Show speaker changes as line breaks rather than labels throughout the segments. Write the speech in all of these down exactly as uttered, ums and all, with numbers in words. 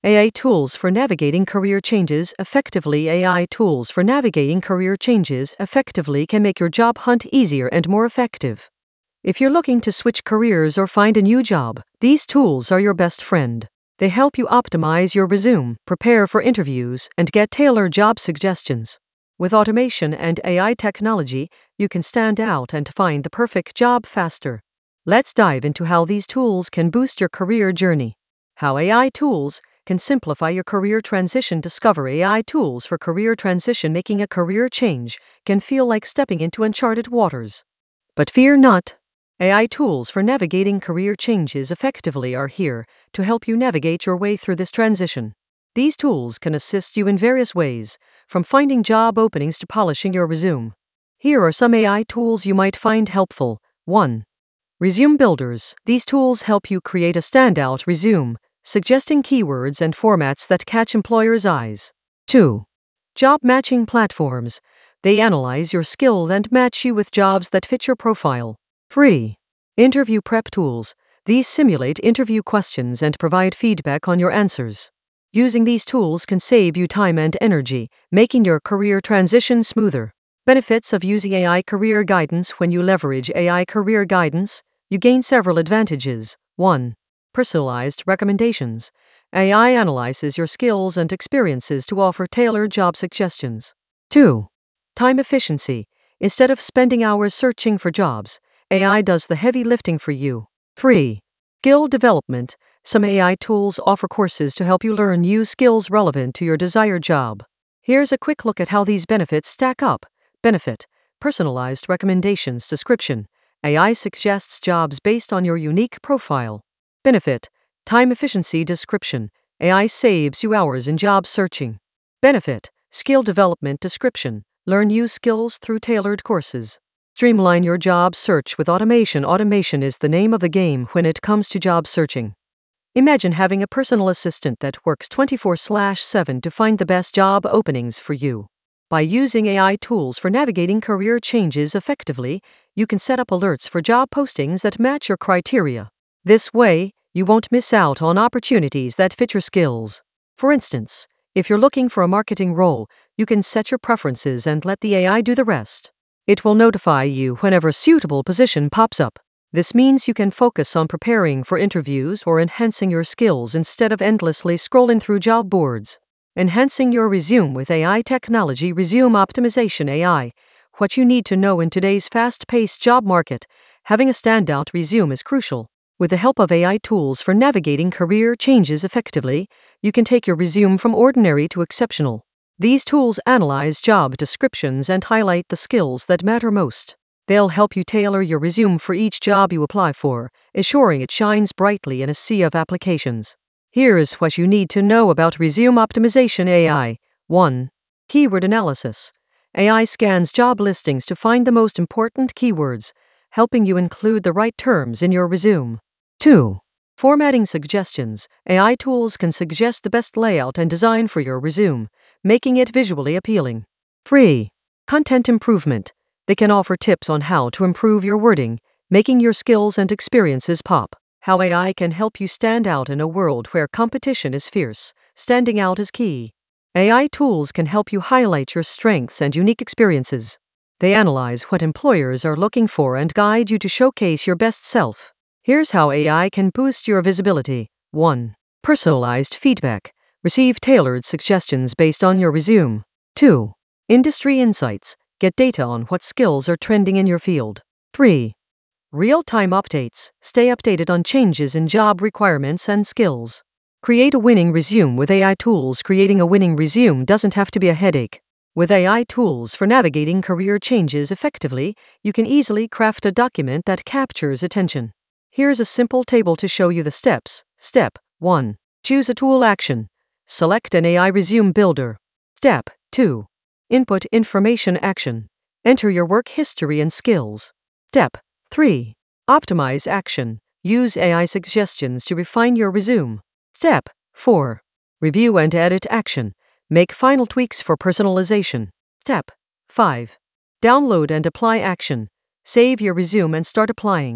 A I tools for navigating career changes effectively. A I tools for navigating career changes effectively can make your job hunt easier and more effective. If you're looking to switch careers or find a new job, these tools are your best friend. They help you optimize your resume, prepare for interviews, and get tailored job suggestions. With automation and A I technology, you can stand out and find the perfect job faster. Let's dive into how these tools can boost your career journey. How A I tools can simplify your career transition. Discover A I tools for career transition. Making a career change can feel like stepping into uncharted waters. But fear not. A I tools for navigating career changes effectively are here to help you navigate your way through this transition. These tools can assist you in various ways, from finding job openings to polishing your resume. Here are some A I tools you might find helpful. one. Resume builders. These tools help you create a standout resume, suggesting keywords and formats that catch employers' eyes. two. Job matching platforms. They analyze your skill and match you with jobs that fit your profile. three. Interview prep tools. These simulate interview questions and provide feedback on your answers. Using these tools can save you time and energy, making your career transition smoother. Benefits of using A I career guidance. When you leverage A I career guidance, you gain several advantages. one. Personalized recommendations. A I analyzes your skills and experiences to offer tailored job suggestions. two. Time efficiency. Instead of spending hours searching for jobs, A I does the heavy lifting for you. three. Skill development. Some A I tools offer courses to help you learn new skills relevant to your desired job. Here's a quick look at how these benefits stack up. Benefit: personalized recommendations. Description: A I suggests jobs based on your unique profile. Benefit: time efficiency. Description: A I saves you hours in job searching. Benefit: skill development. Description: learn new skills through tailored courses. Streamline your job search with automation. Automation is the name of the game when it comes to job searching. Imagine having a personal assistant that works twenty-four seven to find the best job openings for you. By using A I tools for navigating career changes effectively, you can set up alerts for job postings that match your criteria. This way, you won't miss out on opportunities that fit your skills. For instance, if you're looking for a marketing role, you can set your preferences and let the A I do the rest. It will notify you whenever a suitable position pops up. This means you can focus on preparing for interviews or enhancing your skills instead of endlessly scrolling through job boards. Enhancing your resume with A I technology. Resume optimization. A I. What you need to know in today's fast-paced job market. Having a standout resume is crucial. With the help of A I tools for navigating career changes effectively, you can take your resume from ordinary to exceptional. These tools analyze job descriptions and highlight the skills that matter most. They'll help you tailor your resume for each job you apply for, ensuring it shines brightly in a sea of applications. Here's what you need to know about resume optimization. A I. one. Keyword analysis. A I scans job listings to find the most important keywords, helping you include the right terms in your resume. two. Formatting suggestions. A I tools can suggest the best layout and design for your resume, making it visually appealing. three. Content improvement. They can offer tips on how to improve your wording, making your skills and experiences pop. How A I can help you stand out in a world where competition is fierce. Standing out is key. A I tools can help you highlight your strengths and unique experiences. They analyze what employers are looking for and guide you to showcase your best self. Here's how A I can boost your visibility. one. Personalized feedback. Receive tailored suggestions based on your resume. two. Industry insights. Get data on what skills are trending in your field. three. Real-time updates. Stay updated on changes in job requirements and skills. Create a winning resume with A I tools. Creating a winning resume doesn't have to be a headache. With A I tools for navigating career changes effectively, you can easily craft a document that captures attention. Here's a simple table to show you the steps. Step one. Choose a tool. Action: select an A I resume builder. Step two. Input information. Action: enter your work history and skills. Step three. Optimize. Action: use A I suggestions to refine your resume. Step four. Review and edit. Action: make final tweaks for personalization. Step five. Download and apply. Action: save your resume and start applying.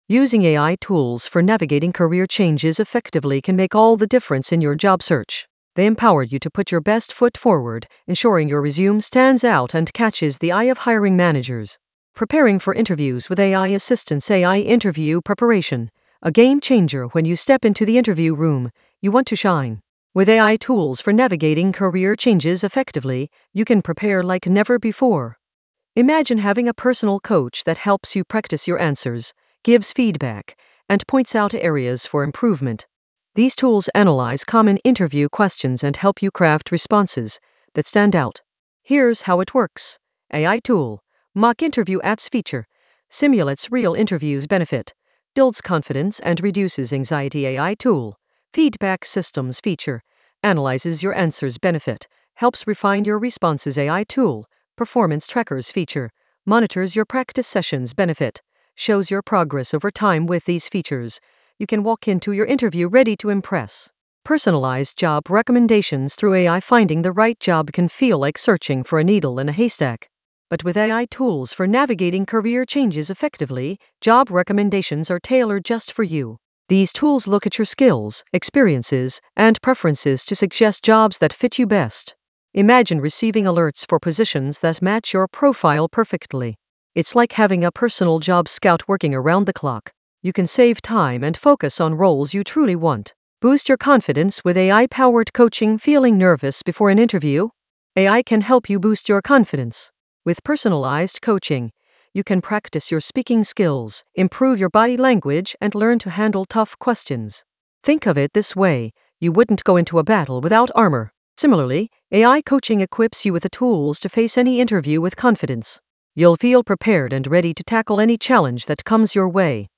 Using A I tools for navigating career changes effectively can make all the difference in your job search. They empower you to put your best foot forward, ensuring your resume stands out and catches the eye of hiring managers. Preparing for interviews with A I assistance. A I interview preparation, a game changer. When you step into the interview room, you want to shine. With A I tools for navigating career changes effectively, you can prepare like never before. Imagine having a personal coach that helps you practice your answers, gives feedback, and points out areas for improvement. These tools analyze common interview questions and help you craft responses that stand out. Here's how it works. A I tool. Mock interview ads feature. Simulates real interviews. Benefit. Builds confidence and reduces anxiety. A I tool. Feedback systems feature. Analyzes your answers. Benefit. Helps refine your responses. A I tool. Performance trackers feature. Monitors your practice sessions. Benefit. Shows your progress over time. With these features, you can walk into your interview ready to impress. Personalized job recommendations. Through A I, finding the right job can feel like searching for a needle in a haystack. But with A I tools for navigating career changes effectively, job recommendations are tailored just for you. These tools look at your skills, experiences, and preferences to suggest jobs that fit you best. Imagine receiving alerts for positions that match your profile perfectly. It's like having a personal job scout working around the clock. You can save time and focus on roles you truly want. Boost your confidence with A I-powered coaching. Feeling nervous before an interview? A I can help you boost your confidence. With personalized coaching, you can practice your speaking skills, improve your body language, and learn to handle tough questions. Think of it this way: you wouldn't go into a battle without armor. Similarly, A I coaching equips you with the tools to face any interview with confidence. You'll feel prepared and ready to tackle any challenge that comes your way.